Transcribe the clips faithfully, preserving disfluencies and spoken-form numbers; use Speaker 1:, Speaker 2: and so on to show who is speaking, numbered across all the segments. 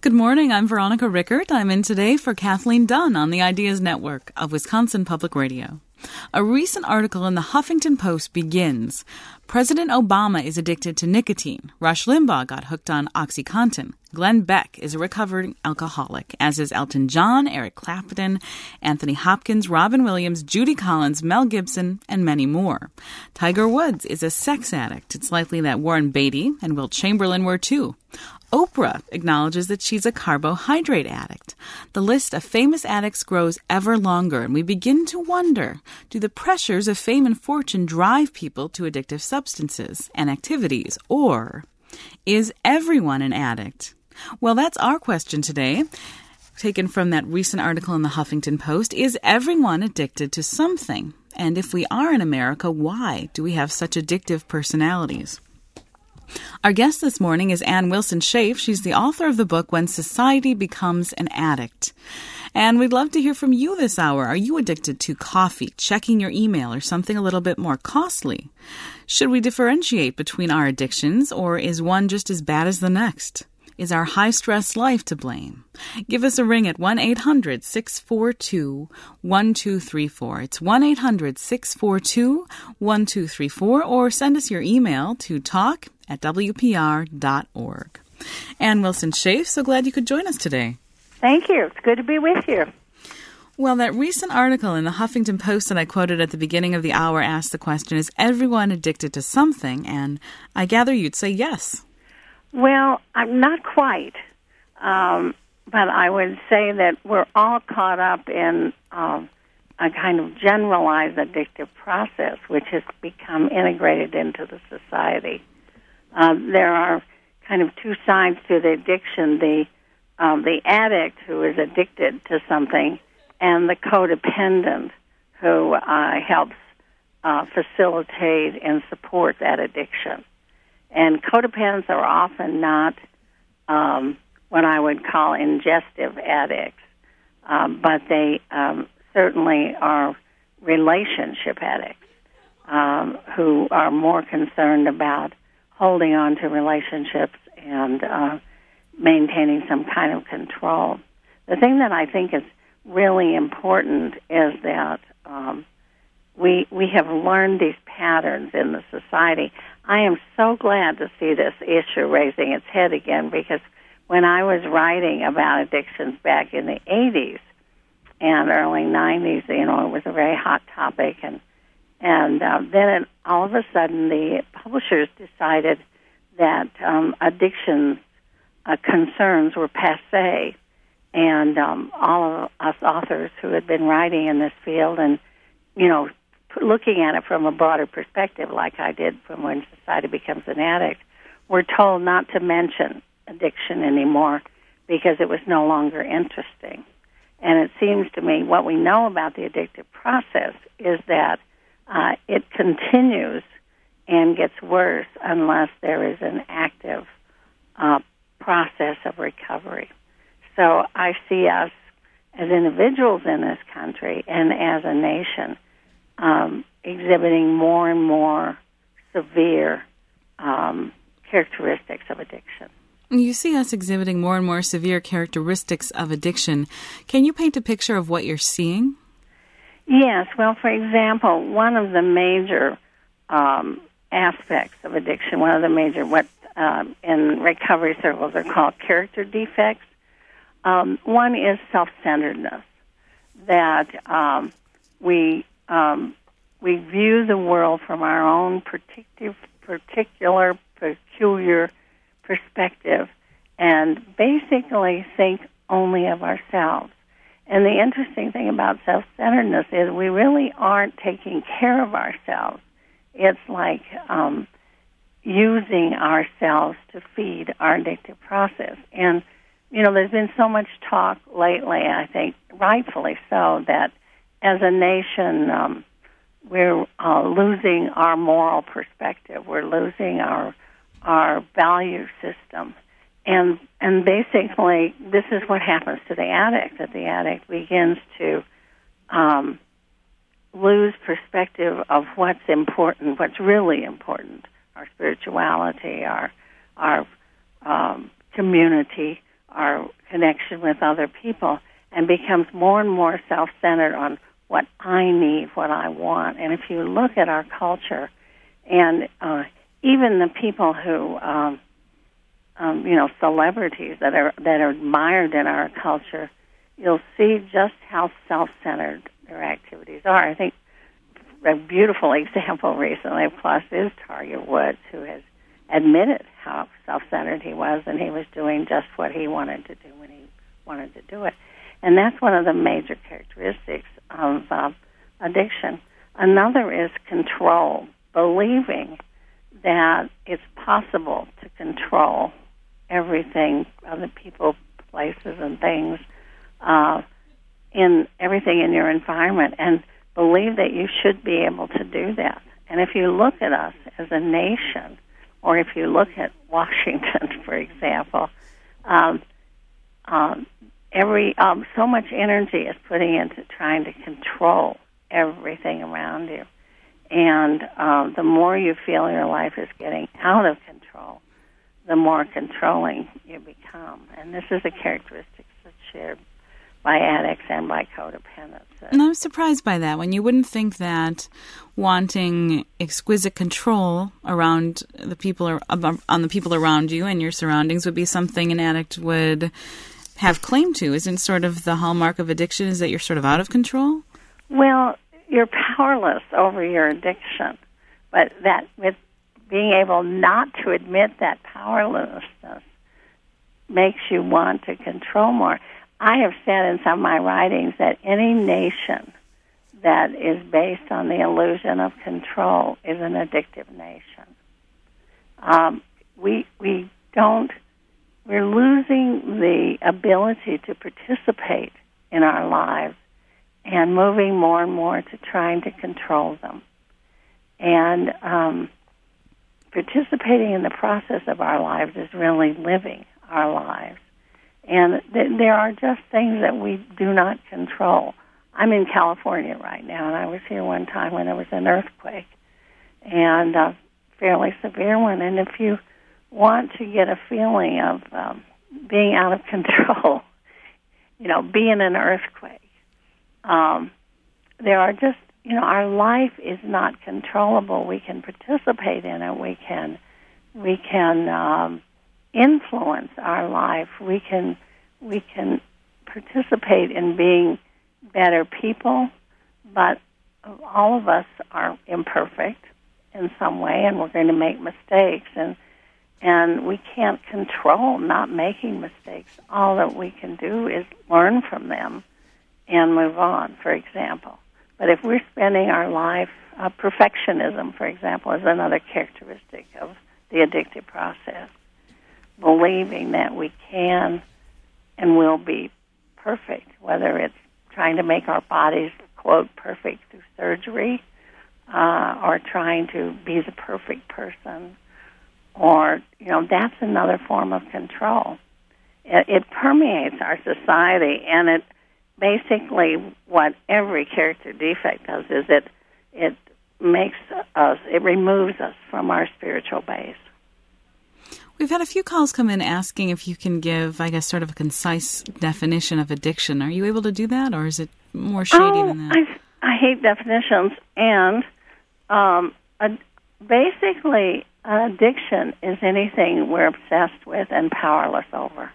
Speaker 1: Good morning. I'm Veronica Rickert. I'm in today for Kathleen Dunn on the Ideas Network of Wisconsin Public Radio. A recent article in the Huffington Post begins, President Obama is addicted to nicotine. Rush Limbaugh got hooked on OxyContin. Glenn Beck is a recovering alcoholic, as is Elton John, Eric Clapton, Anthony Hopkins, Robin Williams, Judy Collins, Mel Gibson, and many more. Tiger Woods is a sex addict. It's likely that Warren Beatty and Wilt Chamberlain were too. Oprah acknowledges that she's a carbohydrate addict. The list of famous addicts grows ever longer, and we begin to wonder, do the pressures of fame and fortune drive people to addictive substances and activities, or is everyone an addict? Well, that's our question today, taken from that recent article in the Huffington Post. Is everyone addicted to something? And if we are in America, why do we have such addictive personalities? Our guest this morning is Ann Wilson Schaaf. She's the author of the book, When Society Becomes an Addict. And we'd love to hear from you this hour. Are you addicted to coffee, checking your email, or something a little bit more costly? Should we differentiate between our addictions, or is one just as bad as the next? Is our high-stress life to blame? Give us a ring at one eight hundred six four two one two three four. It's one eight hundred six four two one two three four, or send us your email to talk at w p r dot org. Ann Wilson Schaaf, so glad you could join us today.
Speaker 2: Thank you. It's good to be with you.
Speaker 1: Well, that recent article in the Huffington Post that I quoted at the beginning of the hour asked the question, is everyone addicted to something? And I gather you'd say yes.
Speaker 2: Well, I'm not quite, um, but I would say that we're all caught up in um, a kind of generalized addictive process, which has become integrated into the society. Uh, there are kind of two sides to the addiction, the um, the addict who is addicted to something and the codependent who uh, helps uh, facilitate and support that addiction. And codependents are often not um, what I would call ingestive addicts, um, but they um, certainly are relationship addicts um, who are more concerned about holding on to relationships and uh, maintaining some kind of control. The thing that I think is really important is that um, we we have learned these patterns in the society. I am so glad to see this issue raising its head again, because when I was writing about addictions back in the eighties and early nineties, you know, it was a very hot topic, and and uh, then it, all of a sudden the publishers decided that um, addiction uh, concerns were passé, and um, all of us authors who had been writing in this field and, you know, looking at it from a broader perspective, like I did from When Society Becomes an Addict, we're told not to mention addiction anymore because it was no longer interesting. And it seems to me what we know about the addictive process is that uh, it continues and gets worse unless there is an active uh, process of recovery. So I see us as individuals in this country and as a nation Um, exhibiting more and more severe um, characteristics of addiction.
Speaker 1: You see us exhibiting more and more severe characteristics of addiction. Can you paint a picture of what you're seeing?
Speaker 2: Yes. Well, for example, one of the major um, aspects of addiction, one of the major, what um, in recovery circles are called character defects, um, one is self-centeredness, that um, we Um, we view the world from our own particular, particular, peculiar perspective and basically think only of ourselves. And the interesting thing about self-centeredness is we really aren't taking care of ourselves. It's like um, using ourselves to feed our addictive process. And, you know, there's been so much talk lately, I think rightfully so, that as a nation, um, we're uh, losing our moral perspective. We're losing our our value system, and and basically, this is what happens to the addict. That the addict begins to um, lose perspective of what's important, what's really important: our spirituality, our our um, community, our connection with other people and becomes more and more self-centered on what I need, what I want. And if you look at our culture, and uh, even the people who, um, um, you know, celebrities that are that are admired in our culture, you'll see just how self-centered their activities are. I think a beautiful example recently, of course, is Tiger Woods, who has admitted how self-centered he was, and he was doing just what he wanted to do when he wanted to do it. And that's one of the major characteristics of uh, addiction. Another is control, believing that it's possible to control everything, other people, places, and things, uh, in everything in your environment, and believe that you should be able to do that. And if you look at us as a nation, or if you look at Washington, for example, um, um, every um, so much energy is putting into trying to control everything around you. And um, the more you feel your life is getting out of control, the more controlling you become. And this is a characteristic that's shared by addicts and by codependents.
Speaker 1: And I'm surprised by that, when you wouldn't think that wanting exquisite control around the people or on the people around you and your surroundings would be something an addict would have claim to. Isn't sort of the hallmark of addiction is that you're sort of out of control?
Speaker 2: Well, you're powerless over your addiction, but that with being able not to admit that powerlessness makes you want to control more. I have said in some of my writings that any nation that is based on the illusion of control is an addictive nation. Um, we we don't. We're losing the ability to participate in our lives and moving more and more to trying to control them. And um, participating in the process of our lives is really living our lives. And th- there are just things that we do not control. I'm in California right now, and I was here one time when there was an earthquake, and a fairly severe one. And if you want to get a feeling of um, being out of control, you know, be in an earthquake. Um, there are just, you know, our life is not controllable. We can participate in it. We can, we can um, influence our life. We can, we can participate in being better people, but all of us are imperfect in some way, and we're going to make mistakes, and and we can't control not making mistakes. All that we can do is learn from them and move on, for example. But if we're spending our life, uh, perfectionism, for example, is another characteristic of the addictive process, believing that we can and will be perfect, whether it's trying to make our bodies, quote, perfect through surgery, uh, or trying to be the perfect person, or, you know, that's another form of control. It, it permeates our society, and it basically, what every character defect does is it it makes us, it removes us from our spiritual base.
Speaker 1: We've had a few calls come in asking if you can give, I guess, sort of a concise definition of addiction. Are you able to do that, or is it more shady
Speaker 2: oh,
Speaker 1: than that?
Speaker 2: I, I hate definitions, and um, a, basically, addiction is anything we're obsessed with and powerless over.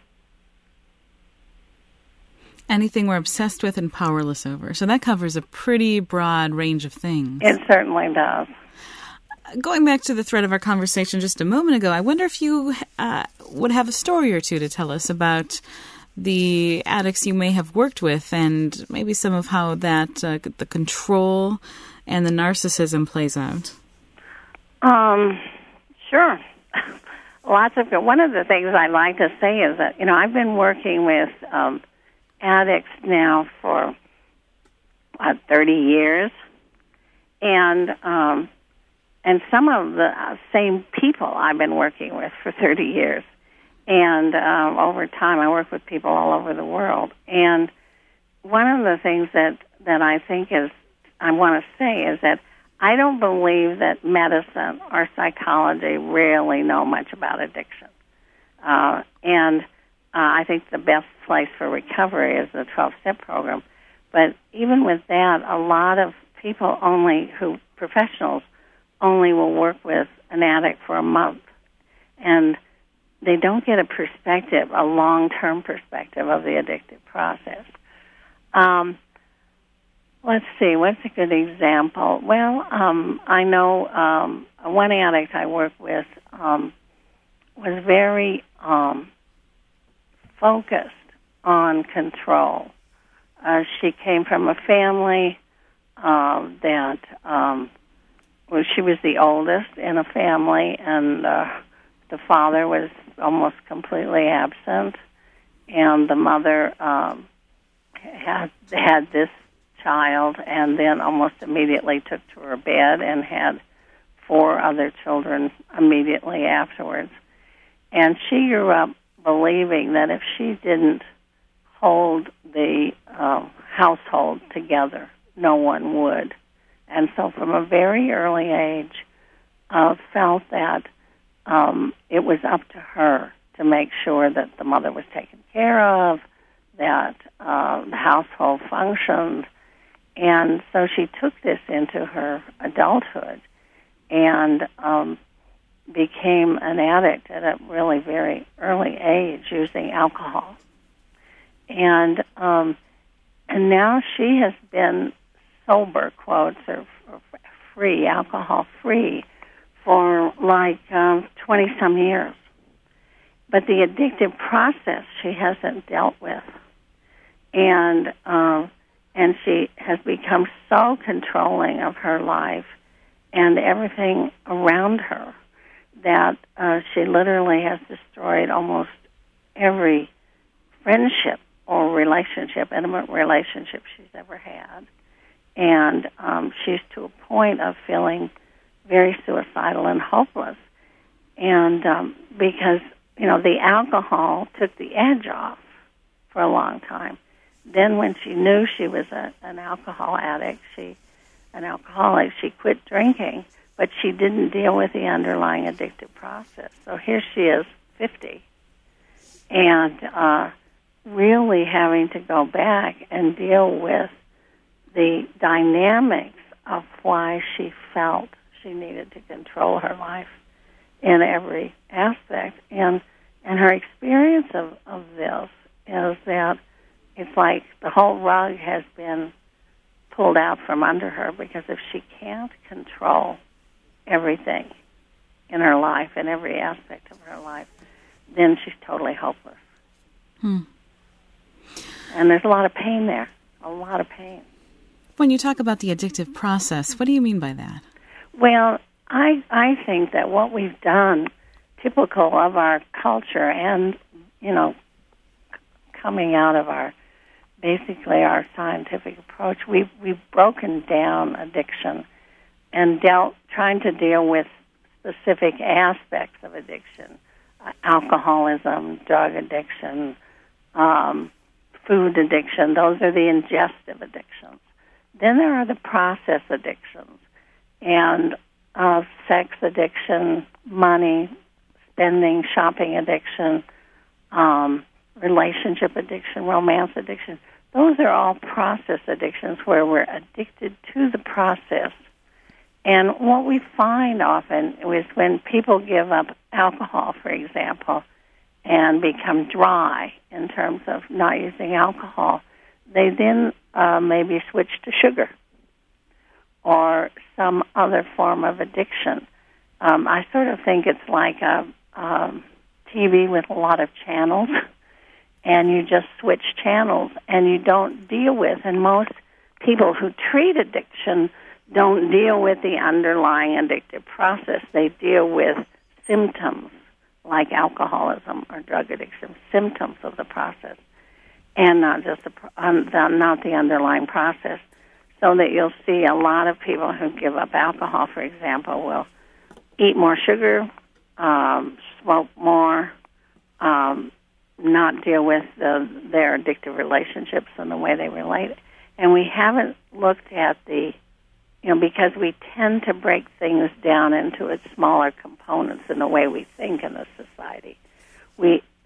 Speaker 1: Anything we're obsessed with and powerless over. So that covers a pretty broad range of things.
Speaker 2: It certainly does.
Speaker 1: Going back to the thread of our conversation just a moment ago, I wonder if you uh, would have a story or two to tell us about the addicts you may have worked with, and maybe some of how that uh, the control and the narcissism plays out.
Speaker 2: Um, sure. Lots of good. One of the things I like to say is that, you know, I've been working with um, addicts now for uh, thirty years, and um, and some of the uh, same people I've been working with for thirty years. And um, over time, I work with people all over the world. And one of the things that, that I think is, I want to say is that I don't believe that medicine or psychology really know much about addiction. Uh, and I think the best place for recovery is the twelve-step program. But even with that, a lot of people only, who professionals, only will work with an addict for a month. And they don't get a perspective, a long-term perspective of the addictive process. Um, let's see, what's a good example? Well, um, I know um, one addict I work with um, was very um, focused on control. Uh, she came from a family uh, that, um, well, she was the oldest in a family, and uh, the father was almost completely absent, and the mother um, had had this child, and then almost immediately took to her bed and had four other children immediately afterwards. And she grew up believing that if she didn't hold the uh, household together, no one would. And so from a very early age, uh, felt that um, it was up to her to make sure that the mother was taken care of, that uh, the household functioned. And so she took this into her adulthood and um, became an addict at a really very early age using alcohol. And um, and now she has been sober, quotes, or, or free, alcohol-free, for like um, twenty-some years. But the addictive process she hasn't dealt with. And uh, and she has become so controlling of her life and everything around her that uh, she literally has destroyed almost every friendship or relationship, intimate relationship she's ever had. And um, she's to a point of feeling very suicidal and hopeless. And um, because, you know, the alcohol took the edge off for a long time. Then when she knew she was a, an alcohol addict, she, an alcoholic, she quit drinking, but she didn't deal with the underlying addictive process. So here she is, fifty, and uh, really having to go back and deal with the dynamics of why she felt she needed to control her life in every aspect. And and her experience of, of this is that it's like the whole rug has been pulled out from under her, because if she can't control everything in her life, in every aspect of her life, then she's totally hopeless.
Speaker 1: Hmm.
Speaker 2: And there's a lot of pain there, a lot of pain.
Speaker 1: When you talk about the addictive process, what do you mean by that?
Speaker 2: Well, I I think that what we've done, typical of our culture and, you know, coming out of our, basically our scientific approach, we've, we've broken down addiction and dealt, trying to deal with specific aspects of addiction, uh, alcoholism, drug addiction, um, food addiction. Those are the ingestive addictions. Then there are the process addictions, and uh, sex addiction, money, spending, shopping addiction, um, relationship addiction, romance addiction. Those are all process addictions where we're addicted to the process. And what we find often is when people give up alcohol, for example, and become dry in terms of not using alcohol, they then uh, maybe switch to sugar or some other form of addiction. Um, I sort of think it's like a um, T V with a lot of channels, and you just switch channels, and you don't deal with, and most people who treat addiction don't deal with the underlying addictive process. They deal with symptoms like alcoholism or drug addiction, symptoms of the process, and not just the, um, the not the underlying process. So that you'll see a lot of people who give up alcohol, for example, will eat more sugar, um, smoke more, um, not deal with the, their addictive relationships and the way they relate. And we haven't looked at the, you know, because we tend to break things down into its smaller components in the way we think in the society. We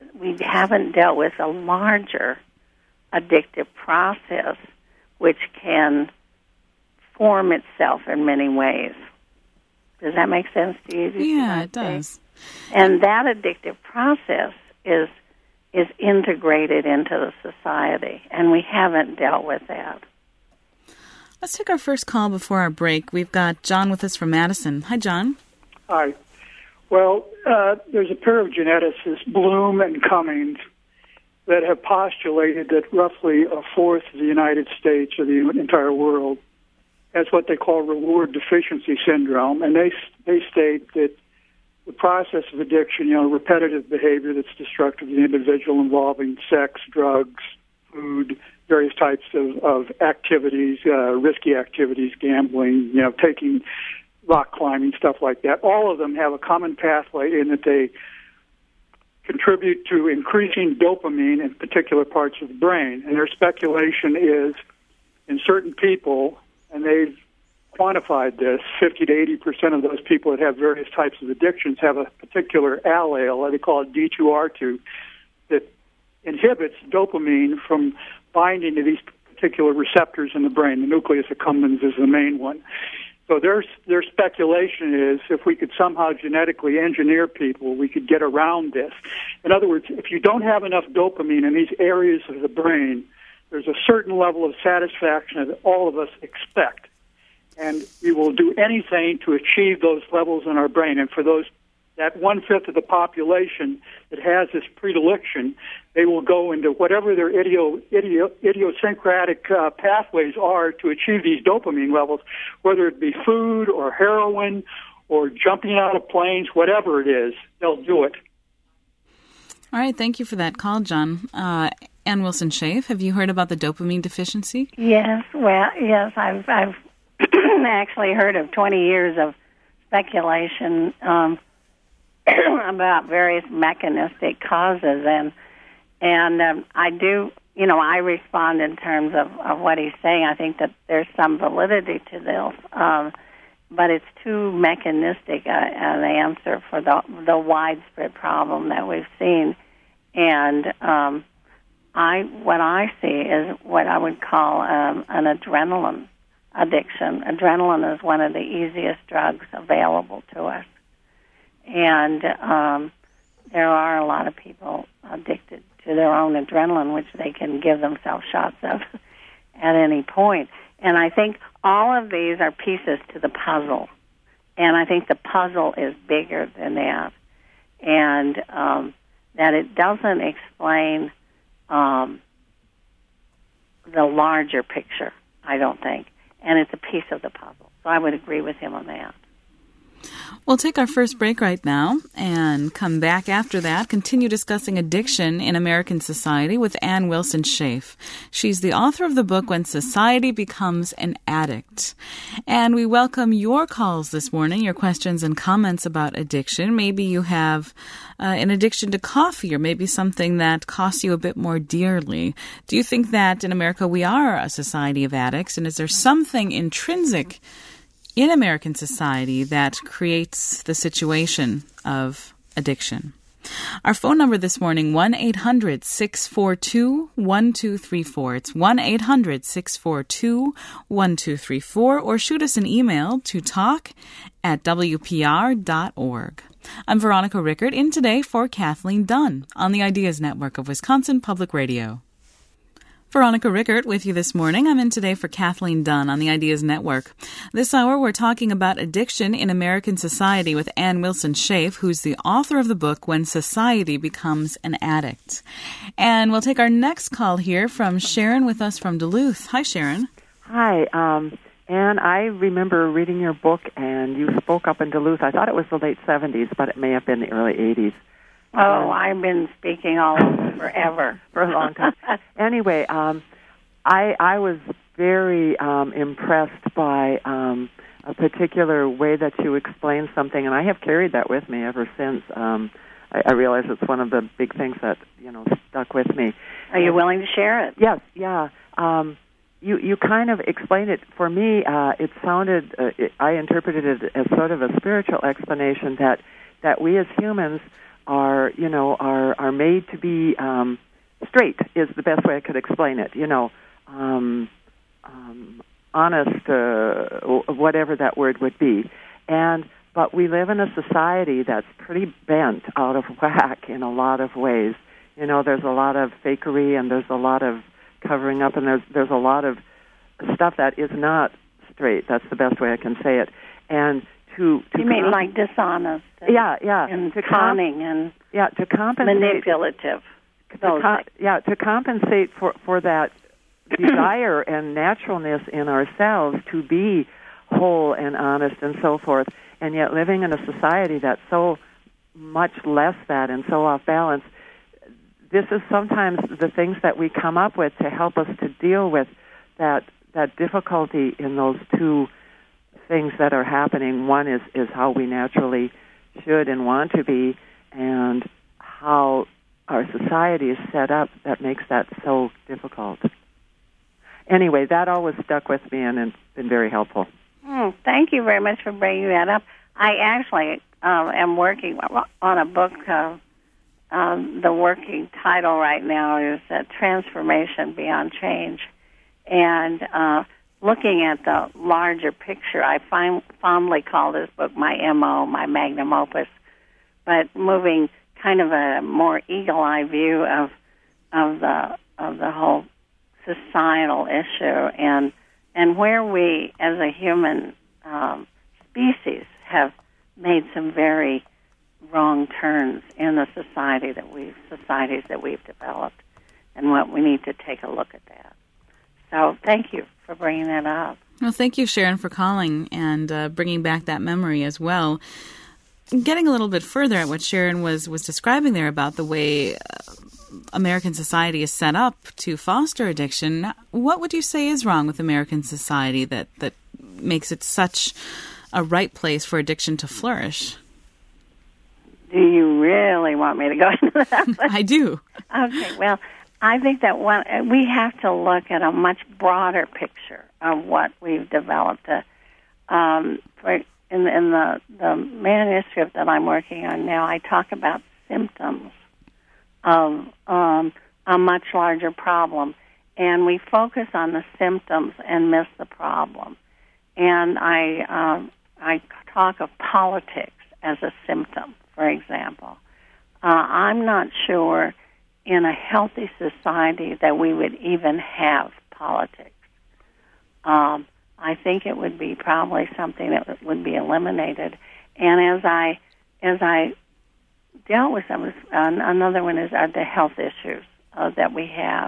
Speaker 2: we haven't dealt with a larger addictive process which can form itself in many ways. Does that make sense to you?
Speaker 1: Yeah, it does.
Speaker 2: And that addictive process is is integrated into the society, and we haven't dealt with that.
Speaker 1: Let's take our first call before our break. We've got John with us from Madison. Hi, John.
Speaker 3: Hi. Well, uh, there's a pair of geneticists, Bloom and Cummings, that have postulated that roughly a fourth of the United States or the entire world has what they call reward deficiency syndrome, and they they state that the process of addiction, you know, repetitive behavior that's destructive to the individual involving sex, drugs, food, various types of, of activities, uh, risky activities, gambling, you know, taking rock climbing, stuff like that. All of them have a common pathway in that they contribute to increasing dopamine in particular parts of the brain. And their speculation is in certain people, and they've quantified this, fifty to eighty percent of those people that have various types of addictions have a particular allele, they call it D two R two, that inhibits dopamine from binding to these particular receptors in the brain. The nucleus accumbens is the main one. So their, their speculation is if we could somehow genetically engineer people, we could get around this. In other words, if you don't have enough dopamine in these areas of the brain, there's a certain level of satisfaction that all of us expect. And we will do anything to achieve those levels in our brain. And for those, that one-fifth of the population that has this predilection, they will go into whatever their idio, idio, idiosyncratic uh, pathways are to achieve these dopamine levels, whether it be food or heroin or jumping out of planes, whatever it is, they'll do it.
Speaker 1: All right, thank you for that call, John. Uh, Ann Wilson Schaef, have you heard about the dopamine deficiency?
Speaker 2: Yes, well, yes, I've, I've actually heard of twenty years of speculation um, about various mechanistic causes, and and um, I do, you know, I respond in terms of, of what he's saying. I think that there's some validity to this, um, but it's too mechanistic uh, an answer for the the widespread problem that we've seen, and um, I what I see is what I would call um, an adrenaline addiction. Adrenaline is one of the easiest drugs available to us. And um, there are a lot of people addicted to their own adrenaline, which they can give themselves shots of at any point. And I think all of these are pieces to the puzzle. And I think the puzzle is bigger than that. And um, that it doesn't explain um, the larger picture, I don't think. And it's a piece of the puzzle. So I would agree with him on that.
Speaker 1: We'll take our first break right now and come back after that, continue discussing addiction in American society with Ann Wilson Schaef. She's the author of the book When Society Becomes an Addict. And we welcome your calls this morning, your questions and comments about addiction. Maybe you have uh, an addiction to coffee, or maybe something that costs you a bit more dearly. Do you think that in America we are a society of addicts? And is there something intrinsic in American society that creates the situation of addiction? Our phone number this morning, one eight hundred six four two one two three four. It's one eight hundred six four two one two three four, or shoot us an email to talk at w p r dot org. I'm Veronica Rickert, in today for Kathleen Dunn on the Ideas Network of Wisconsin Public Radio. Veronica Rickert with you this morning. I'm in today for Kathleen Dunn on the Ideas Network. This hour, we're talking about addiction in American society with Ann Wilson Schaef, who's the author of the book When Society Becomes an Addict. And we'll take our next call here from Sharon with us from Duluth. Hi, Sharon.
Speaker 4: Hi, um, Ann. I remember reading your book, and you spoke up in Duluth. I thought it was the late seventies, but it may have been the early eighties.
Speaker 2: Oh, I've been speaking all over forever.
Speaker 4: For a long time. Anyway, um, I I was very um, impressed by um, a particular way that you explained something, and I have carried that with me ever since. Um, I, I realize it's one of the big things that, you know, stuck with me.
Speaker 2: Are you willing to share it?
Speaker 4: Yes, yeah. Um, you you kind of explained it. For me, uh, it sounded, uh, it, I interpreted it as sort of a spiritual explanation that, that we as humans are, you know, are are made to be um, straight is the best way I could explain it. You know, um, um, honest, uh, whatever that word would be, and but we live in a society that's pretty bent out of whack in a lot of ways. You know, there's a lot of fakery, and there's a lot of covering up, and there's there's a lot of stuff that is not straight. That's the best way I can say it. And to, to
Speaker 2: you mean
Speaker 4: comp-
Speaker 2: like dishonest? And,
Speaker 4: yeah, yeah,
Speaker 2: and
Speaker 4: to
Speaker 2: conning
Speaker 4: comp-
Speaker 2: and
Speaker 4: yeah, to compensate,
Speaker 2: manipulative.
Speaker 4: To com- yeah, to compensate for for that desire and naturalness in ourselves to be whole and honest and so forth, and yet living in a society that's so much less that and so off balance. This is sometimes the things that we come up with to help us to deal with that that difficulty in those two things that are happening. One is, is how we naturally should and want to be, and how our society is set up that makes that so difficult. Anyway, that always stuck with me and it's been very helpful.
Speaker 2: Mm, thank you very much for bringing that up. I actually um, am working on a book. Uh, um, the working title right now is uh, Transformation Beyond Change. And uh, looking at the larger picture, I find, fondly call this book my M O, my magnum opus, but moving kind of a more eagle-eye view of of the of the whole societal issue and and where we, as a human um, species, have made some very wrong turns in the society that we societies that we've developed, and what we need to take a look at that. So, thank you for bringing that up.
Speaker 1: Well, thank you, Sharon, for calling and uh, bringing back that memory as well. Getting a little bit further at what Sharon was was describing there about the way uh, American society is set up to foster addiction, what would you say is wrong with American society that, that makes it such a right place for addiction to flourish?
Speaker 2: Do you really want me to go into that?
Speaker 1: I do.
Speaker 2: Okay, well, I think that one, we have to look at a much broader picture of what we've developed. Uh, um, for, in, in the, the manuscript that I'm working on now, I talk about symptoms of um, a much larger problem, and we focus on the symptoms and miss the problem. And I um, I talk of politics as a symptom, for example. Uh, I'm not sure in a healthy society that we would even have politics. Um, I think it would be probably something that would be eliminated. And as I as I dealt with them, uh, another one is uh, the health issues uh, that we have,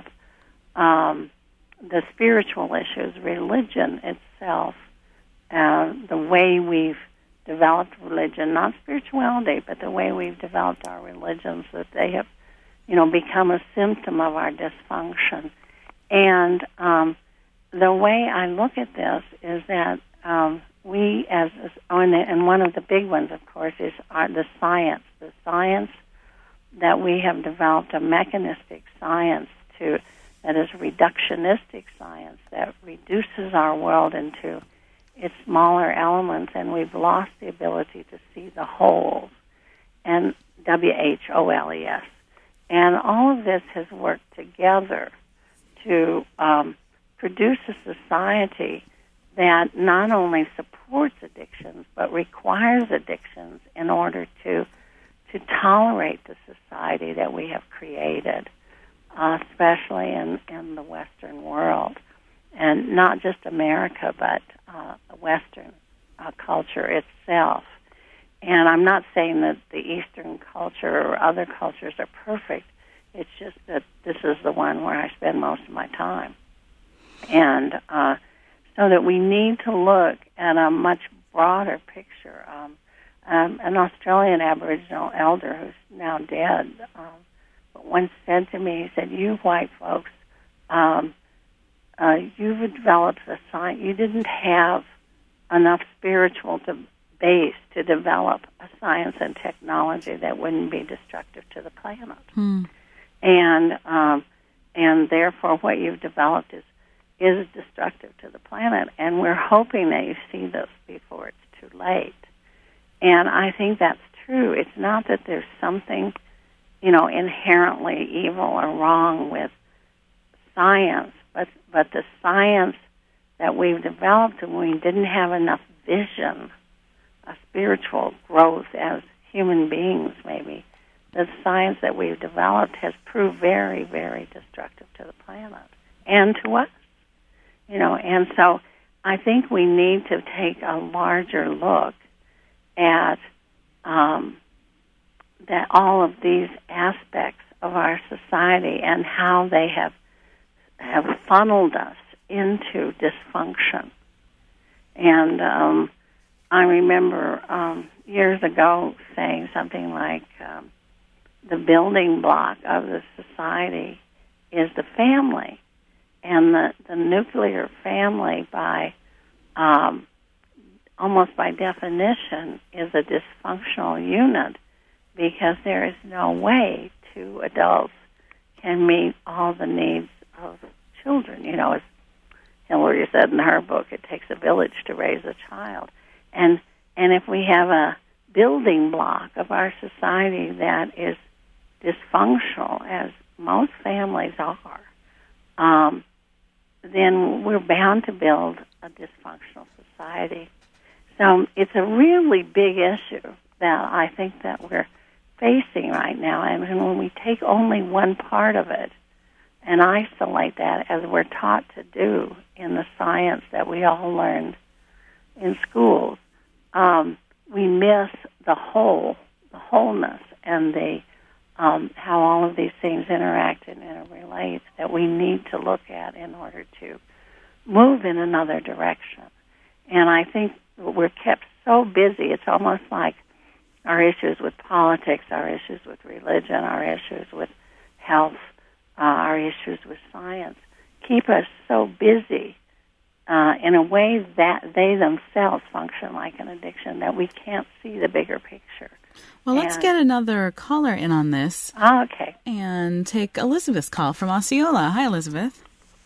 Speaker 2: um, the spiritual issues, religion itself, uh, the way we've developed religion, not spirituality, but the way we've developed our religions, that they have, you know, become a symptom of our dysfunction. And um, the way I look at this is that um, we, as and one of the big ones, of course, is our, the science. The science that we have developed, a mechanistic science to that is reductionistic science that reduces our world into its smaller elements, and we've lost the ability to see the whole, and W H O L E S. And all of this has worked together to um, produce a society that not only supports addictions, but requires addictions in order to to tolerate the society that we have created, uh, especially in, in the Western world. And not just America, but uh, Western uh, culture itself. And I'm not saying that the Eastern culture or other cultures are perfect. It's just that this is the one where I spend most of my time. And uh, so that we need to look at a much broader picture. Um, um, an Australian Aboriginal elder who's now dead um, once said to me, he said, you white folks, um, uh, you've developed a science. You didn't have enough spiritual to base to develop a science and technology that wouldn't be destructive to the planet.
Speaker 1: Hmm.
Speaker 2: And um, and therefore what you've developed is is destructive to the planet, and we're hoping that you see this before it's too late. And I think that's true. It's not that there's something, you know, inherently evil or wrong with science, but but the science that we've developed, and we didn't have enough vision, a spiritual growth as human beings, maybe. The science that we've developed has proved very, very destructive to the planet and to us. You know, and so I think we need to take a larger look at um, that all of these aspects of our society and how they have have funneled us into dysfunction. And um, I remember um, years ago saying something like, um, the building block of the society is the family. And the, the nuclear family, by um, almost by definition, is a dysfunctional unit because there is no way two adults can meet all the needs of children. You know, as Hillary said in her book, it takes a village to raise a child. And and if we have a building block of our society that is dysfunctional, as most families are, um, then we're bound to build a dysfunctional society. So it's a really big issue that I think that we're facing right now. And when we take only one part of it and isolate that, as we're taught to do in the science that we all learned in schools, um, we miss the whole, the wholeness, and the um, how all of these things interact and interrelate that we need to look at in order to move in another direction. And I think we're kept so busy, it's almost like our issues with politics, our issues with religion, our issues with health, uh, our issues with science, keep us so busy uh, in a way that they themselves function like an addiction, that we can't see the bigger picture.
Speaker 1: Well, let's
Speaker 2: and,
Speaker 1: get another caller in on this.
Speaker 2: Oh, okay.
Speaker 1: And take Elizabeth's call from Osceola. Hi, Elizabeth.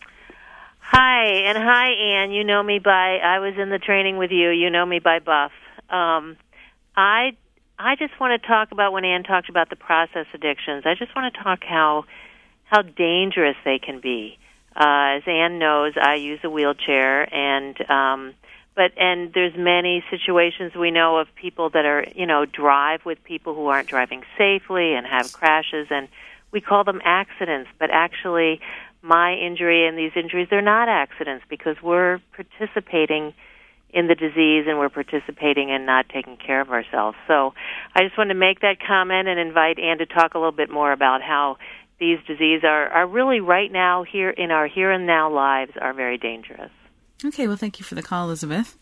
Speaker 5: Hi, and hi, Ann. You know me by, I was in the training with you. You know me by Buff. Um, I I just want to talk about when Ann talked about the process addictions. I just want to talk how how dangerous they can be. Uh, as Ann knows, I use a wheelchair, and um, but and there's many situations we know of people that are, you know, drive with people who aren't driving safely and have crashes, and we call them accidents, but actually my injury and these injuries, they're not accidents because we're participating in the disease and we're participating in not taking care of ourselves. So I just wanted to make that comment and invite Ann to talk a little bit more about how these diseases are, are really right now here in our here and now lives are very dangerous.
Speaker 1: Okay, well, thank you for the call, Elizabeth.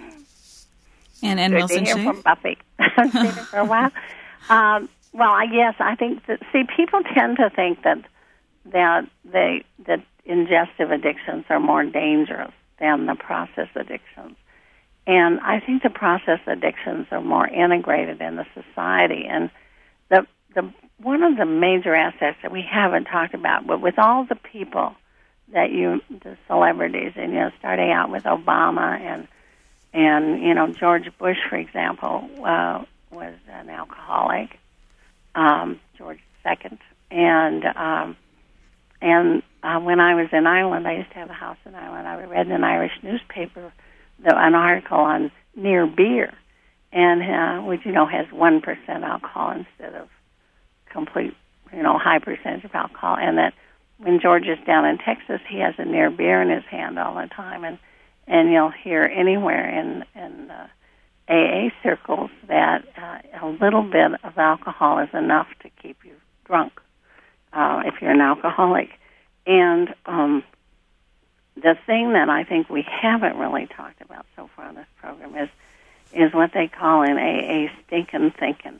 Speaker 1: And Ann
Speaker 2: Good
Speaker 1: Wilson
Speaker 2: to hear
Speaker 1: Shea.
Speaker 2: from Buffy. I've seen her for a while. Um, well, I guess I think that, see, people tend to think that that they that ingestive addictions are more dangerous than the process addictions. And I think the process addictions are more integrated in the society. And the the one of the major aspects that we haven't talked about, but with all the people that you, the celebrities, and you know, starting out with Obama and and you know George Bush, for example, uh, was an alcoholic. Um, George the Second, and um, and uh, when I was in Ireland, I used to have a house in Ireland. I read in an Irish newspaper the, an article on near beer, and uh, which you know has one percent alcohol instead of complete, you know, high percentage of alcohol, and that when George is down in Texas, he has a near beer in his hand all the time, and and you'll hear anywhere in in uh, A A circles that uh, a little bit of alcohol is enough to keep you drunk uh, if you're an alcoholic. And um, the thing that I think we haven't really talked about so far in this program is is what they call in A A stinkin' thinking.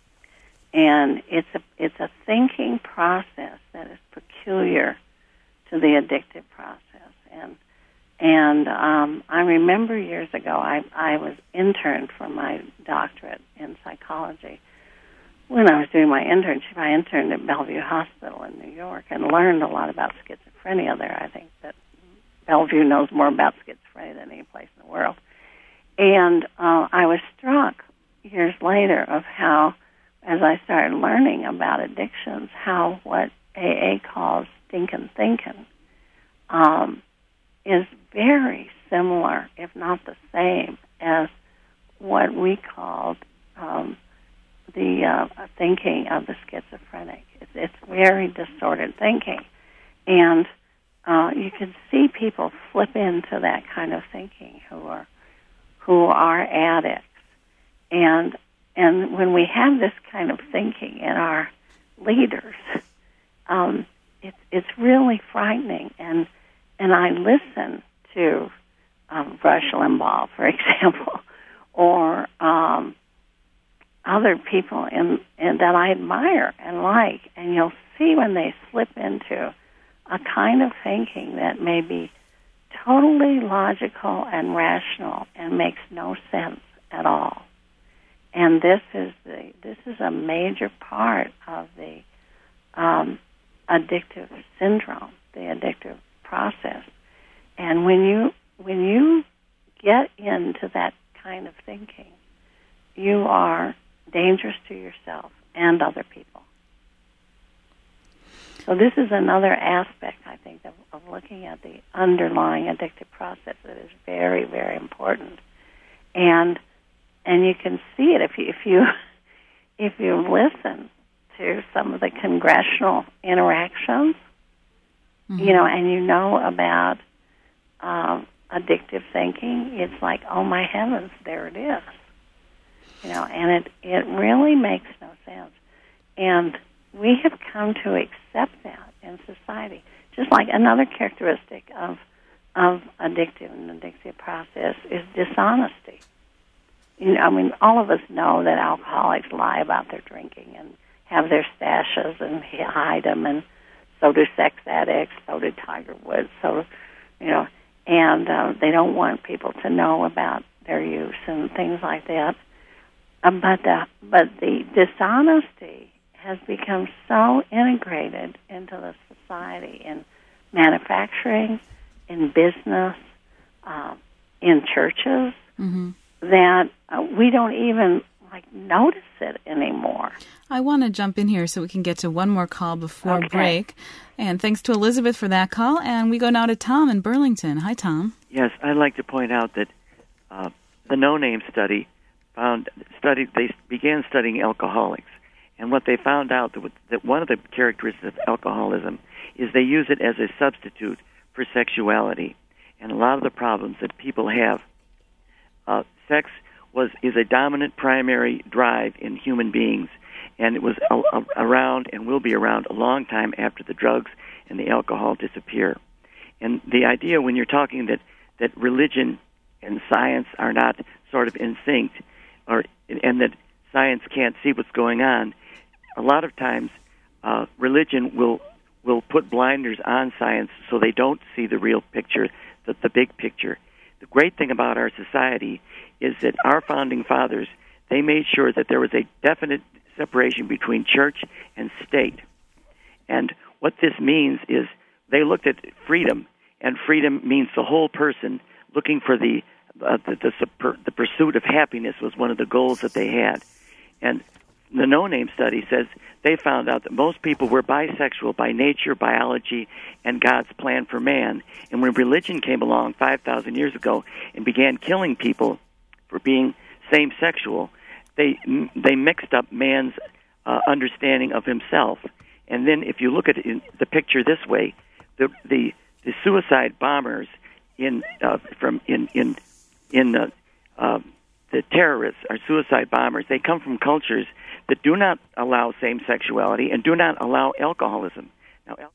Speaker 2: And it's a it's a thinking process that is peculiar to the addictive process. And and um, I remember years ago I I was interned for my doctorate in psychology. When I was doing my internship, I interned at Bellevue Hospital in New York and learned a lot about schizophrenia there. I think that Bellevue knows more about schizophrenia than any place in the world. And uh, I was struck, years later of how, as I started learning about addictions, how what A A calls stinkin' thinking um, is very similar, if not the same, as what we called um, the uh, thinking of the schizophrenic. It's, it's very distorted thinking. And uh, you can see people flip into that kind of thinking who are who are addicts. And and when we have this kind of thinking in our leaders, um, it's it's really frightening. And and I listen to um, Rush Limbaugh, for example, or um, other people in, in that I admire and like, and you'll see when they slip into a kind of thinking that may be totally logical and rational and makes no sense at all. And this is the this is a major part of the um, addictive syndrome, the addictive process. And when you when you get into that kind of thinking, you are dangerous to yourself and other people. So this is another aspect, I think, of, of looking at the underlying addictive process that is very, very important. And and you can see it if you if you if you listen to some of the congressional interactions, mm-hmm. you know, and you know about um, addictive thinking. It's like, oh my heavens, there it is. You know, and it, it really makes no sense. And we have come to accept that in society. Just like another characteristic of of addictive and addictive process is dishonesty. You know, I mean, all of us know that alcoholics lie about their drinking and have their stashes and hide them, and so do sex addicts, so do Tiger Woods, so, you know, and uh, they don't want people to know about their use and things like that. Uh, but the but the dishonesty has become so integrated into the society in manufacturing, in business, uh, in churches, mm-hmm. that uh, we don't even like notice it anymore.
Speaker 1: I want to jump in here so we can get to one more call before
Speaker 2: okay.
Speaker 1: break. And thanks to Elizabeth for that call. And we go now to Tom in Burlington. Hi, Tom.
Speaker 6: Yes, I'd like to point out that uh, the No Name study found studied. They began studying alcoholics. And what they found out that, that one of the characteristics of alcoholism is they use it as a substitute for sexuality. And a lot of the problems that people have, uh, sex was is a dominant primary drive in human beings, and it was a, a, around and will be around a long time after the drugs and the alcohol disappear. And the idea when you're talking that, that religion and science are not sort of in sync, or and that science can't see what's going on, a lot of times, uh, religion will will put blinders on science so they don't see the real picture, the, the big picture. The great thing about our society is that our founding fathers, they made sure that there was a definite separation between church and state. And what this means is they looked at freedom, and freedom means the whole person looking for the uh, the, the, the pursuit of happiness was one of the goals that they had. And the No Name study says they found out that most people were bisexual by nature, biology, and God's plan for man. And when religion came along five thousand years ago and began killing people for being same-sexual, they they mixed up man's uh, understanding of himself. And then if you look at it in the picture this way, the the, the suicide bombers in uh, from in in in uh, uh, the terrorists or suicide bombers, they come from cultures that do not allow same sexuality and do not allow alcoholism. Now, al-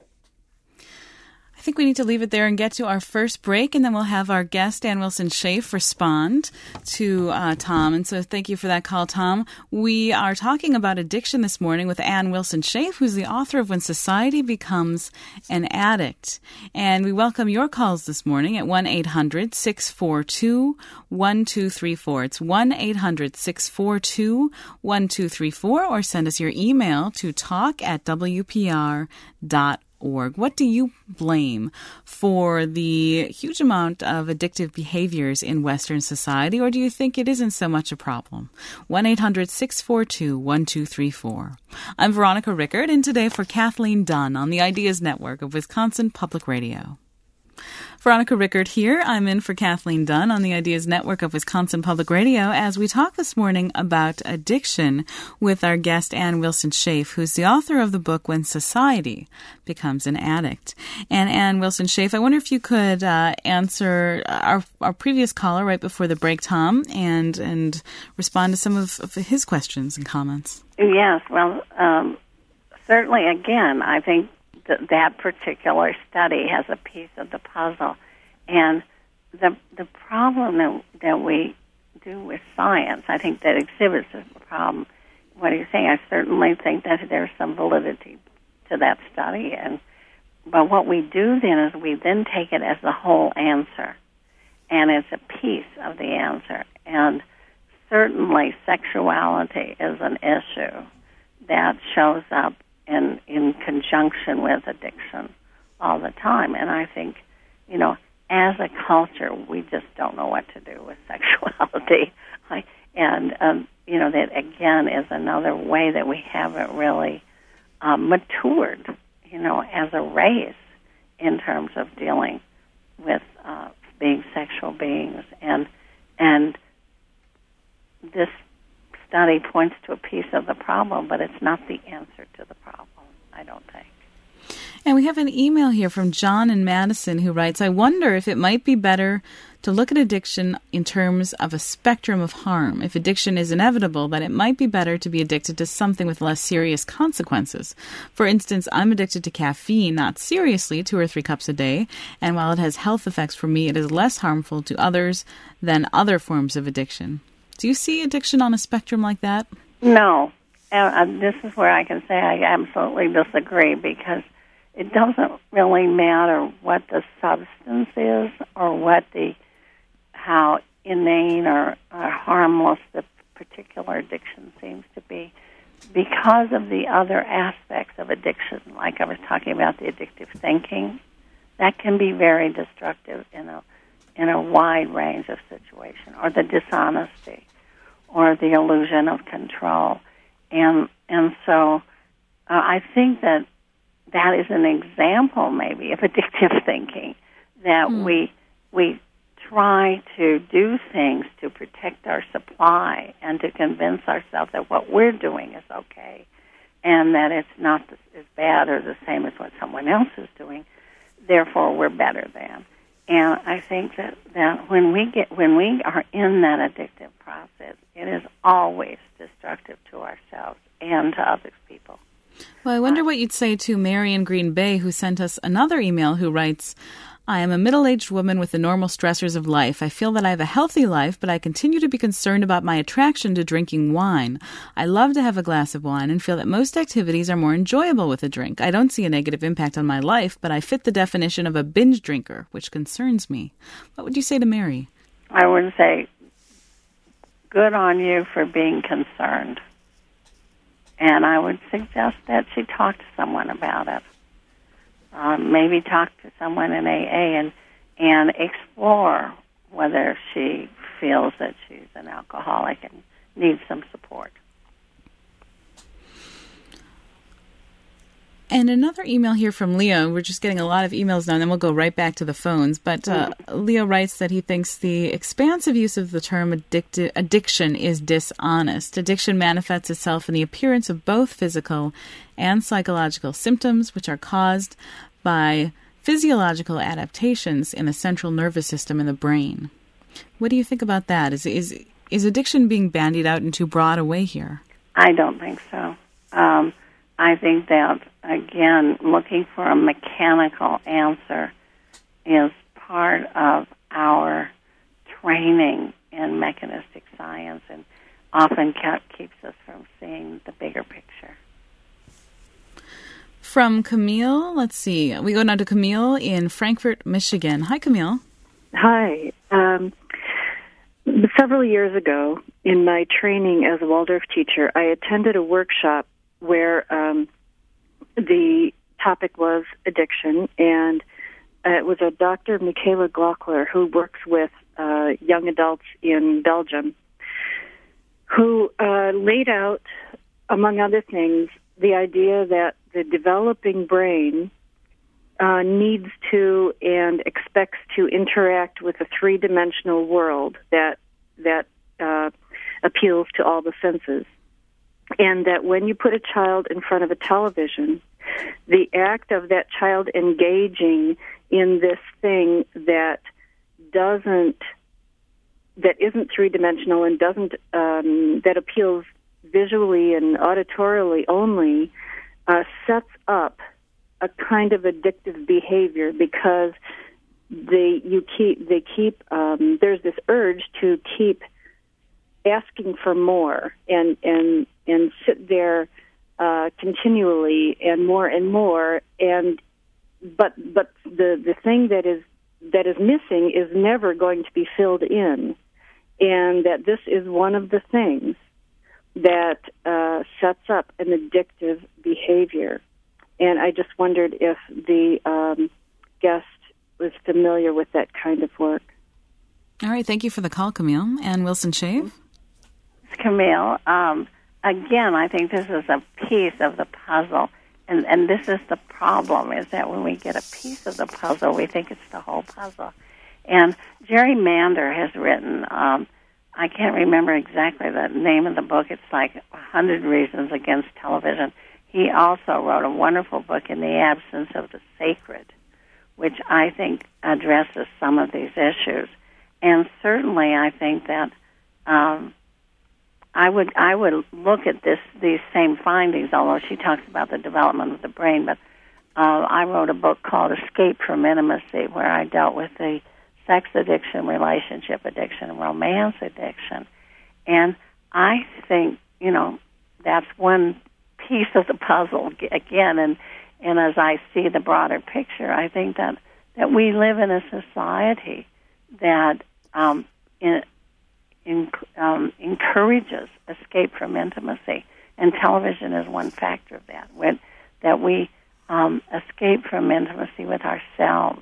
Speaker 1: I think we need to leave it there and get to our first break, and then we'll have our guest, Ann Wilson-Schaaf, respond to uh, Tom. And so thank you for that call, Tom. We are talking about addiction this morning with Ann Wilson-Schaaf, who's the author of When Society Becomes an Addict. And we welcome your calls this morning at one eight hundred six four two one two three four. It's one eight hundred six four two one two three four, or send us your email to talk at w p r dot org. What do you blame for the huge amount of addictive behaviors in Western society, or do you think it isn't so much a problem? one eight hundred six four two one two three four. I'm Veronica Rickard, and today for Kathleen Dunn on the Ideas Network of Wisconsin Public Radio. Veronica Rickard here. I'm in for Kathleen Dunn on the Ideas Network of Wisconsin Public Radio as we talk this morning about addiction with our guest Ann Wilson-Schaaf, who's the author of the book When Society Becomes an Addict. And Ann Wilson-Schaaf, I wonder if you could uh, answer our our previous caller right before the break, Tom, and and respond to some of, of his questions and comments.
Speaker 2: Yes, well, um, certainly, again, I think that that particular study has a piece of the puzzle. And the the problem that, that we do with science, I think that exhibits the problem. What are you saying? I certainly think that there's some validity to that study. And but what we do then is we then take it as the whole answer. And it's a piece of the answer. And certainly sexuality is an issue that shows up in in conjunction with addiction all the time. And I think, you know, as a culture, we just don't know what to do with sexuality. And, um, you know, that, again, is another way that we haven't really um, matured, you know, as a race in terms of dealing with uh, being sexual beings. And and this study points to a piece of the problem, but it's not the answer to the problem, I don't think.
Speaker 1: And we have an email here from John in Madison who writes, I wonder if it might be better to look at addiction in terms of a spectrum of harm. If addiction is inevitable, then it might be better to be addicted to something with less serious consequences. For instance, I'm addicted to caffeine, not seriously, two or three cups a day, and while it has health effects for me, it is less harmful to others than other forms of addiction. Do you see addiction on a spectrum like that?
Speaker 2: No. And uh, this is where I can say I absolutely disagree, because it doesn't really matter what the substance is or what the how inane or, or harmless the particular addiction seems to be, because of the other aspects of addiction, like I was talking about the addictive thinking, that can be very destructive in a in a wide range of situations, or the dishonesty, or the illusion of control. And and so uh, I think that that is an example maybe of addictive thinking, that mm. we we try to do things to protect our supply and to convince ourselves that what we're doing is okay and that it's not as bad or the same as what someone else is doing, therefore we're better than. And I think that, that when we get when we are in that addictive process, it is always destructive to ourselves and to other people.
Speaker 1: Well, I wonder what you'd say to Mary in Green Bay, who sent us another email, who writes, I am a middle-aged woman with the normal stressors of life. I feel that I have a healthy life, but I continue to be concerned about my attraction to drinking wine. I love to have a glass of wine and feel that most activities are more enjoyable with a drink. I don't see a negative impact on my life, but I fit the definition of a binge drinker, which concerns me. What would you say to Mary?
Speaker 2: I would say, good on you for being concerned. And I would suggest that she talk to someone about it. Um, maybe talk to someone in A A and and explore whether she feels that she's an alcoholic and needs some support.
Speaker 1: And another email here from Leo. We're just getting a lot of emails now, and then we'll go right back to the phones. But uh, mm-hmm. Leo writes that he thinks the expansive use of the term addicti- addiction is dishonest. Addiction manifests itself in the appearance of both physical and psychological symptoms, which are caused by physiological adaptations in the central nervous system in the brain. What do you think about that? Is is is addiction being bandied out in too broad a way here?
Speaker 2: I don't think so. Um, I think that, again, looking for a mechanical answer is part of our training in mechanistic science and often keeps us from seeing the bigger picture.
Speaker 1: From Camille, let's see. We go now to Camille in Frankfort, Michigan. Hi, Camille.
Speaker 7: Hi. Um, several years ago, in my training as a Waldorf teacher, I attended a workshop where um, the topic was addiction, and uh, it was a Doctor Michaela Glockler who works with uh, young adults in Belgium, who uh, laid out, among other things, the idea that the developing brain uh, needs to and expects to interact with a three-dimensional world that that uh, appeals to all the senses. And that when you put a child in front of a television, the act of that child engaging in this thing that doesn't, that isn't three-dimensional and doesn't, um, that appeals visually and auditorily only, uh, sets up a kind of addictive behavior because they you keep they keep um, there's this urge to keep asking for more and and and sit there uh, continually and more and more, and but but the the thing that is that is missing is never going to be filled in, and that this is one of the things that uh, sets up an addictive behavior. And I just wondered if the um, guest was familiar with that kind of work.
Speaker 1: All right, thank you for the call, Camille. And Wilson Shave?
Speaker 2: Camille, um, again, I think this is a piece of the puzzle, and, and this is the problem, is that when we get a piece of the puzzle, we think it's the whole puzzle. And Jerry Mander has written, um, I can't remember exactly the name of the book, it's like one hundred Reasons Against Television. He also wrote a wonderful book, In the Absence of the Sacred, which I think addresses some of these issues. And certainly I think that um, I would I would look at this these same findings, although she talks about the development of the brain. But uh, I wrote a book called Escape from Intimacy, where I dealt with the sex addiction, relationship addiction, and romance addiction. And I think, you know, that's one piece of the puzzle again. And, and as I see the broader picture, I think that, that we live in a society that um, in, in, um, encourages escape from intimacy, and television is one factor of that. With, that we um, escape from intimacy with ourselves.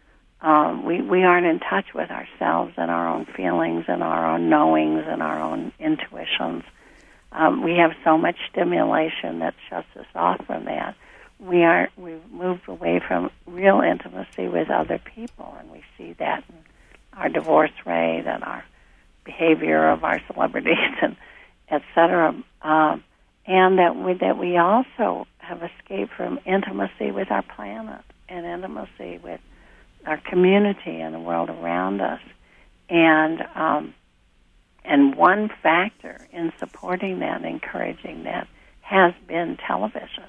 Speaker 2: Um, we we aren't in touch with ourselves and our own feelings and our own knowings and our own intuitions. Um, we have so much stimulation that shuts us off from that. We are we've moved away from real intimacy with other people, and we see that in our divorce rate and our behavior of our celebrities and et cetera. Um, and that we that we also have escaped from intimacy with our planet and intimacy with our community and the world around us. And um, and one factor in supporting that and encouraging that has been television.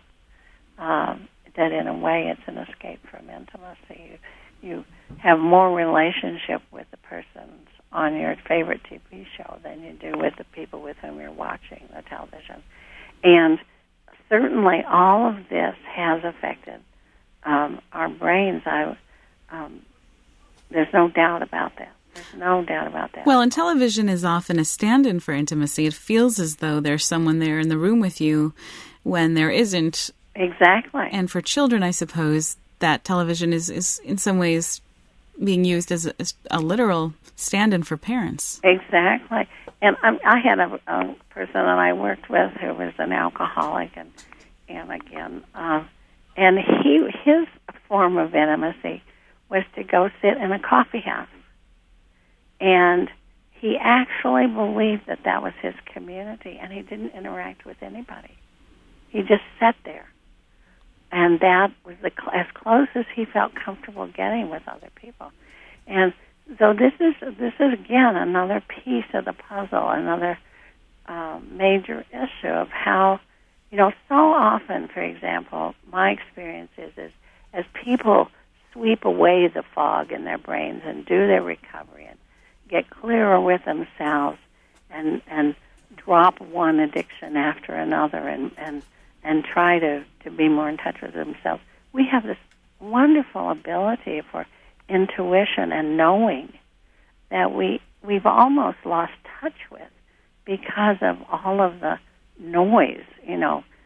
Speaker 2: Um, that in a way it's an escape from intimacy. You, you have more relationship with the persons on your favorite T V show than you do with the people with whom you're watching the television. And certainly all of this has affected um, our brains. I Um, there's no doubt about that. There's no doubt about that.
Speaker 1: Well, and television is often a stand-in for intimacy. It feels as though there's someone there in the room with you when there isn't.
Speaker 2: Exactly.
Speaker 1: And for children, I suppose, that television is, is in some ways being used as a, as a literal stand-in for parents.
Speaker 2: Exactly. And um, I had a, a person that I worked with who was an alcoholic, and, and again, uh, and he his form of intimacy was to go sit in a coffee house. And he actually believed that that was his community, and he didn't interact with anybody. He just sat there. And that was the as close as he felt comfortable getting with other people. And so this is, this is again, another piece of the puzzle, another um, major issue of how, you know, so often, for example, my experience is, is as people sweep away the fog in their brains and do their recovery and get clearer with themselves and and drop one addiction after another and, and, and try to, to be more in touch with themselves, we have this wonderful ability for intuition and knowing that we, we've almost lost touch with because of all of the noise, you know,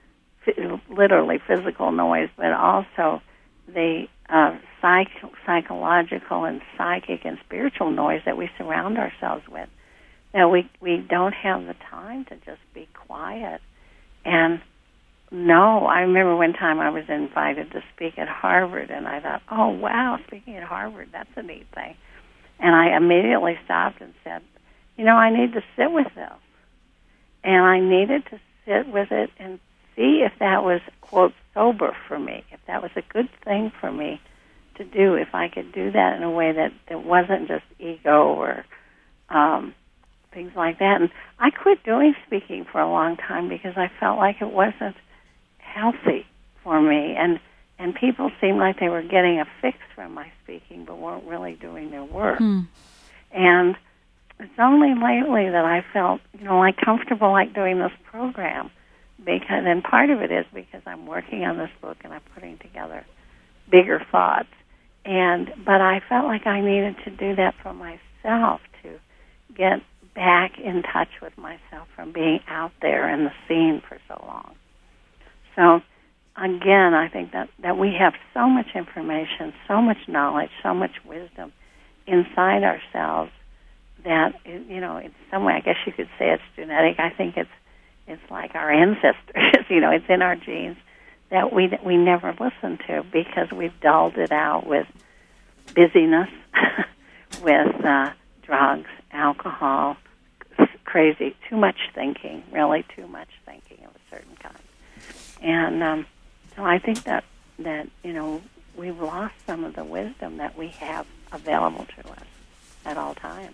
Speaker 2: literally physical noise, but also the uh, psych, psychological and psychic and spiritual noise that we surround ourselves with. That we we don't have the time to just be quiet. And no, I remember one time I was invited to speak at Harvard, and I thought, oh, wow, speaking at Harvard, that's a neat thing. And I immediately stopped and said, you know, I need to sit with this. And I needed to sit with it and see if that was, quote, sober for me, if that was a good thing for me to do, if I could do that in a way that, that wasn't just ego or um, things like that. And I quit doing speaking for a long time because I felt like it wasn't healthy for me. And, and people seemed like they were getting a fix from my speaking but weren't really doing their work. Hmm. And it's only lately that I felt, you know, like comfortable like doing this program. Because, and part of it is because I'm working on this book and I'm putting together bigger thoughts. And but I felt like I needed to do that for myself, to get back in touch with myself from being out there in the scene for so long. So again, I think that, that we have so much information, so much knowledge, so much wisdom inside ourselves that, you know, in some way, I guess you could say it's genetic. I think it's It's like our ancestors, you know, it's in our genes that we we never listen to because we've dulled it out with busyness, with uh, drugs, alcohol, crazy, too much thinking, really too much thinking of a certain kind. And um, so I think that, that, you know, we've lost some of the wisdom that we have available to us at all times.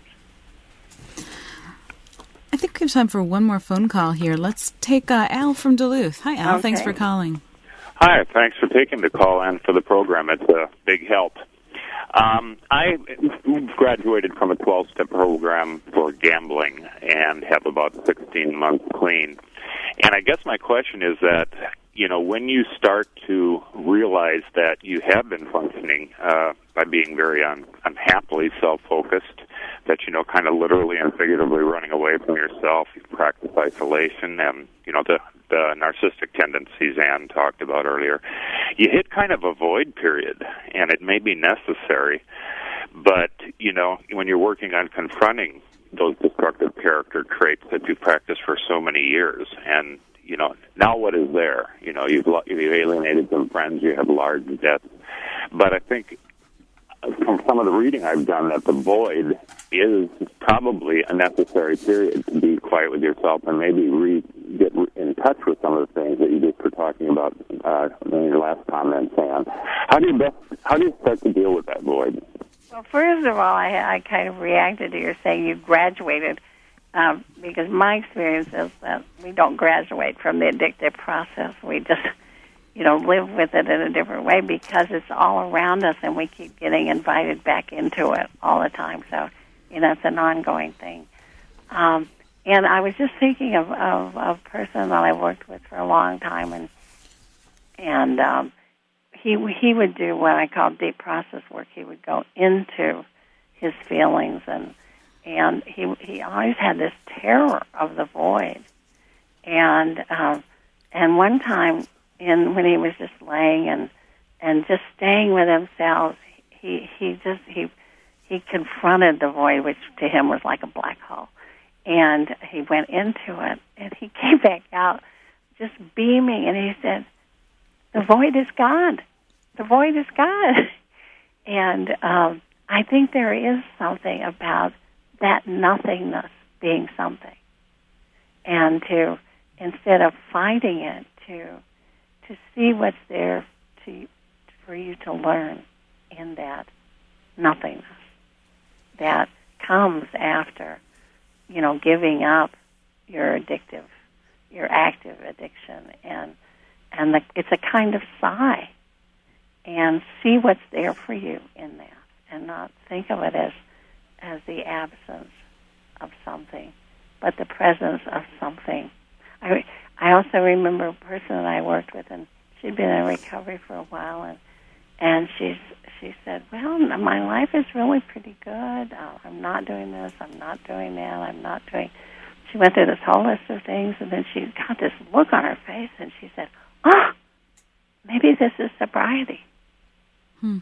Speaker 1: I think we have time for one more phone call here. Let's take uh, Al from Duluth. Hi, Al.
Speaker 2: Okay.
Speaker 1: Thanks for calling.
Speaker 8: Hi. Thanks for taking the call and for the program. It's a big help. Um, I graduated from a twelve-step program for gambling and have about sixteen months clean. And I guess my question is that, you know, when you start to realize that you have been functioning uh, by being very un- unhappily self-focused, that, you know, kind of literally and figuratively running away from yourself, you practice isolation and, you know, the, the narcissistic tendencies Anne talked about earlier, you hit kind of a void period, and it may be necessary, but, you know, when you're working on confronting those destructive character traits that you practiced for so many years, and, you know, now what is there? You know, you've, you've alienated some friends, you have large debts, but I think from some of the reading I've done that the void is probably a necessary period to be quiet with yourself and maybe re- get in touch with some of the things that you just were talking about uh, in your last comment, Sam. How do you best, how do you start to deal with that void?
Speaker 2: Well, first of all, I, I kind of reacted to your saying you graduated um, because my experience is that we don't graduate from the addictive process. We just, you know, live with it in a different way because it's all around us and we keep getting invited back into it all the time. So, you know, it's an ongoing thing. Um, and I was just thinking of, of, of a person that I worked with for a long time, and and um, he he would do what I call deep process work. He would go into his feelings, and and he he always had this terror of the void. And um, and one time, in when he was just laying and and just staying with himself, he he just he he confronted the void, which to him was like a black hole, and he went into it, and he came back out just beaming, and he said, "The void is God. The void is God." And um, I think there is something about that nothingness being something, and to instead of fighting it, to to see what's there to for you to learn in that nothingness that comes after, you know, giving up your addictive, your active addiction, and and the, it's a kind of sigh, and see what's there for you in that, and not think of it as as the absence of something, but the presence of something. I I also remember a person that I worked with, and she'd been in recovery for a while, and and she's she said, "Well, my life is really pretty good. Uh, I'm not doing this. I'm not doing that. I'm not doing." She went through this whole list of things, and then she got this look on her face, and she said, oh, maybe this is sobriety.
Speaker 1: Hmm.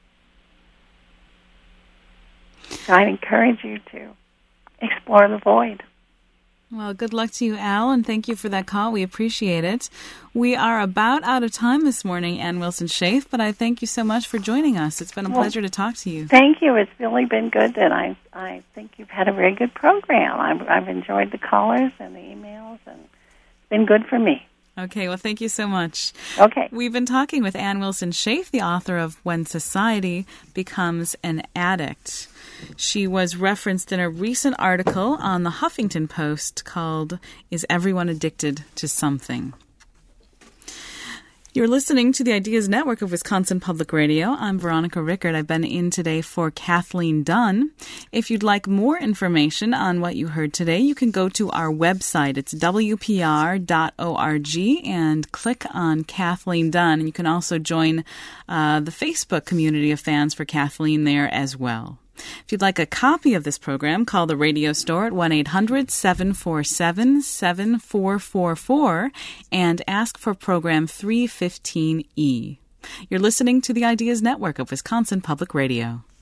Speaker 2: So I encourage you to explore the void.
Speaker 1: Well, good luck to you, Al, and thank you for that call. We appreciate it. We are about out of time this morning, Ann Wilson Schaaf, but I thank you so much for joining us. It's been a
Speaker 2: well,
Speaker 1: pleasure to talk to you.
Speaker 2: Thank you. It's really been good, and I I think you've had a very good program. I've, I've enjoyed the callers and the emails, and it's been good for me.
Speaker 1: Okay, well, thank you so much.
Speaker 2: Okay.
Speaker 1: We've been talking with Ann Wilson Schaaf, the author of When Society Becomes an Addict. She was referenced in a recent article on the Huffington Post called, Is Everyone Addicted to Something? You're listening to the Ideas Network of Wisconsin Public Radio. I'm Veronica Rickert. I've been in today for Kathleen Dunn. If you'd like more information on what you heard today, you can go to our website. It's w p r dot org and click on Kathleen Dunn. And you can also join uh, the Facebook community of fans for Kathleen there as well. If you'd like a copy of this program, call the radio store at one eight hundred seven four seven seven four four four and ask for program three fifteen E. You're listening to the Ideas Network of Wisconsin Public Radio.